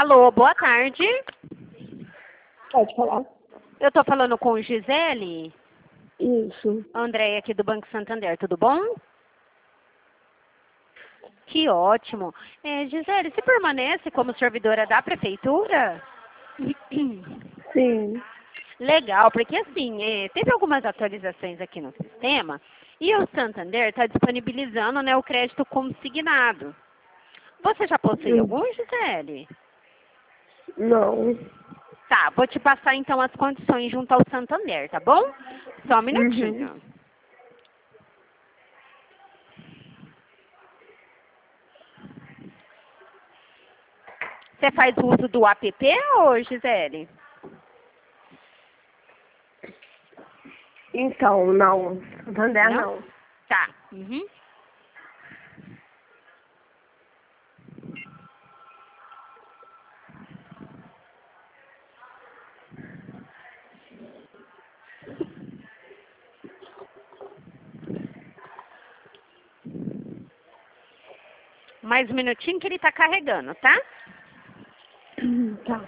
Alô, boa tarde. Pode falar. Eu tô falando com Gisele. Isso. Andréia aqui do Banco Santander, tudo bom? Que ótimo. Gisele, você permanece como servidora da prefeitura? Sim. Legal, porque assim, teve algumas atualizações aqui no sistema e o Santander está disponibilizando, né, o crédito consignado. Você já possui algum, Gisele? Não. Tá, vou te passar então as condições junto ao Santander, tá bom? Só um minutinho. Você faz uso do app, ô Gisele? Então, não. Santander Não? não. Tá. Uhum. Mais um minutinho que ele tá carregando, tá? Tá.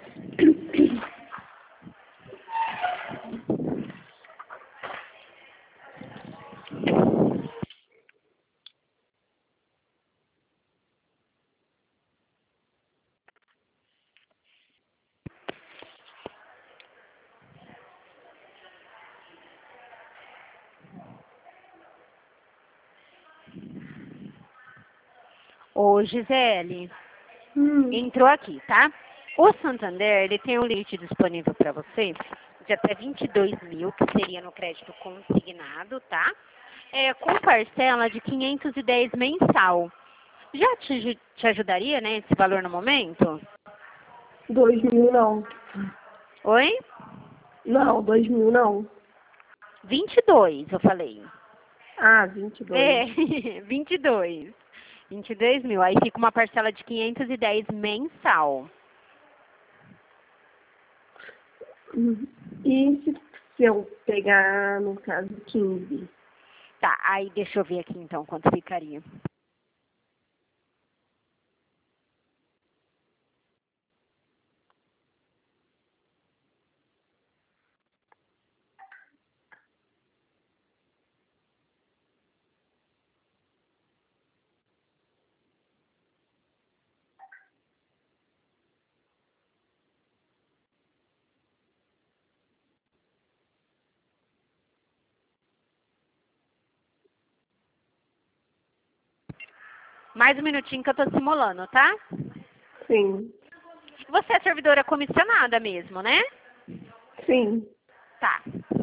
Ô Gisele, entrou aqui, tá? O Santander, ele tem um limite disponível para você de até 22 mil, que seria no crédito consignado, tá? Com parcela de 510 mensal. Já te ajudaria, né, esse valor no momento? 2.000 não. Oi? Não, 2.000 não. 22, eu falei. Ah, 22. 22. 22 mil. Aí fica uma parcela de 510 mensal. E se eu pegar, no caso, 15? Tá, aí deixa eu ver aqui então quanto ficaria. Mais um minutinho que eu tô simulando, tá? Sim. Você é servidora comissionada mesmo, né? Sim. Tá.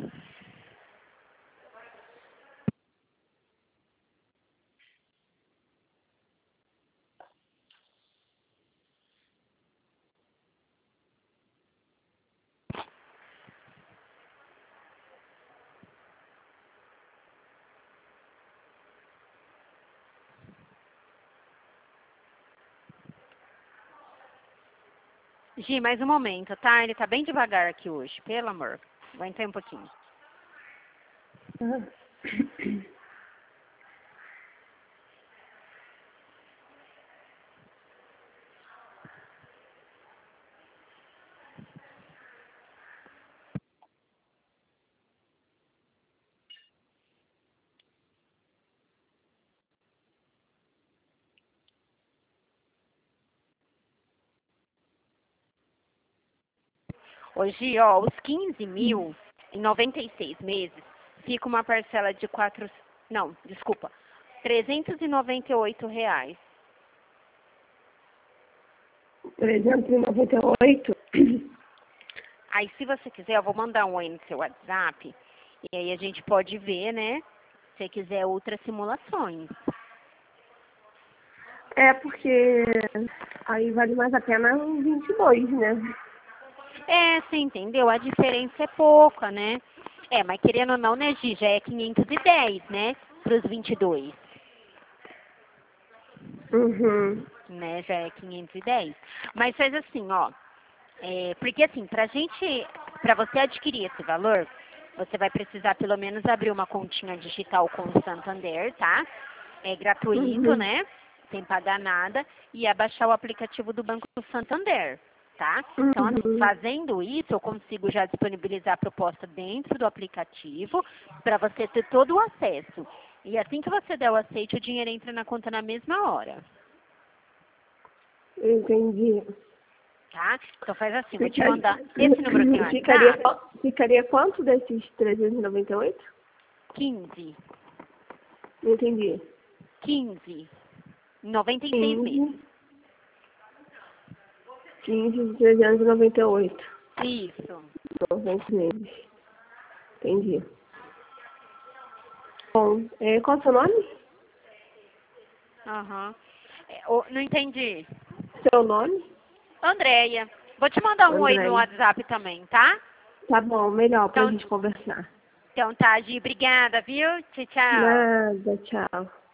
Gi, mais um momento, tá? Ele tá bem devagar aqui hoje, pelo amor. Aguenta aí um pouquinho. Hoje, ó, os 15 mil em 96 meses, fica uma parcela de não, desculpa, R$ 398. 398? Aí, se você quiser, eu vou mandar um oi no seu WhatsApp, e aí a gente pode ver, né, se você quiser outras simulações. É porque aí vale mais a pena o 22, né? Você entendeu? A diferença é pouca, né? Mas querendo ou não, né, Gi, já é 510, né, para os 22. Uhum. Né, já é 510. Mas faz assim, ó, porque assim, pra você adquirir esse valor, você vai precisar pelo menos abrir uma continha digital com o Santander, tá? É gratuito, Uhum. né? Sem pagar nada, e abaixar o aplicativo do Banco Santander. tá? Então, assim, fazendo isso, eu consigo já disponibilizar a proposta dentro do aplicativo para você ter todo o acesso. E assim que você der o aceite, o dinheiro entra na conta na mesma hora, Entendi. tá? Então faz assim, vou te mandar esse número aqui no Ficaria, WhatsApp, ficaria quanto desses 398? 15, Não entendi. 15, 96 meses. 15 de 398. Isso. 90 meses. Entendi. Bom, qual é o seu nome? Aham. Não entendi. Seu nome? Andréia, vou te mandar um oi no André. WhatsApp também, tá? Tá bom, melhor pra Então, gente conversar. então tá, Gi, obrigada, viu? Tchau, tchau. Nada, tchau.